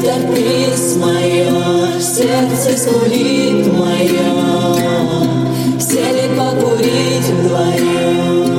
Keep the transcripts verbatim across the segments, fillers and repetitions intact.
сюрприз мое, сердце скулит мое, сели покурить вдвоем.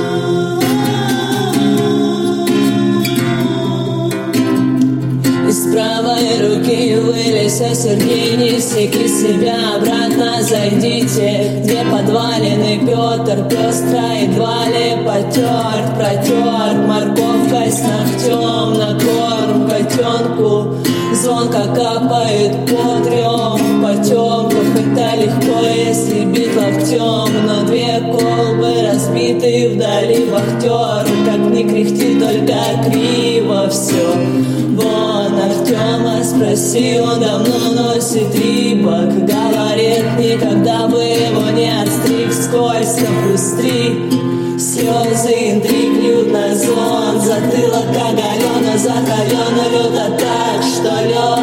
Из правой руки вылез Сергей, несите себя обратно, зайдите, где подваленный Петр, пестро едва ли потер, протер морковкой с ногтем на корм котенку, звонко капает по трем потемках, это легко, если бить локтем, но две колбы разбиты вдали вахтер, как ни кряхти, только криво все. Вон Артема спроси, он давно носит рибок, говорит, никогда бы его не отстриг, скользко пустри, слезы интриг льют на звон, затылок оголен, закален, люто так, что лед